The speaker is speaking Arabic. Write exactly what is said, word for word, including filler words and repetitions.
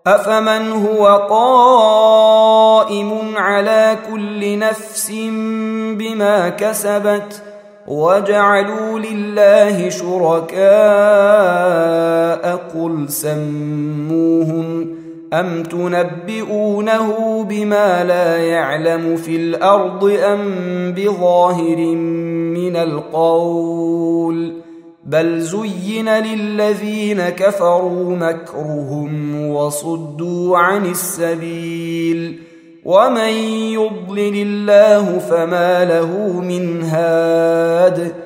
أفمن هو قائم على كل نفس بما كسبت وجعلوا لله شركاء قل سموهم أم تنبئونه بما لا يعلم في الأرض أم بظاهر من القول بل زين للذين كفروا مكرهم وصدوا عن السبيل ومن يضلل الله فما له من هاد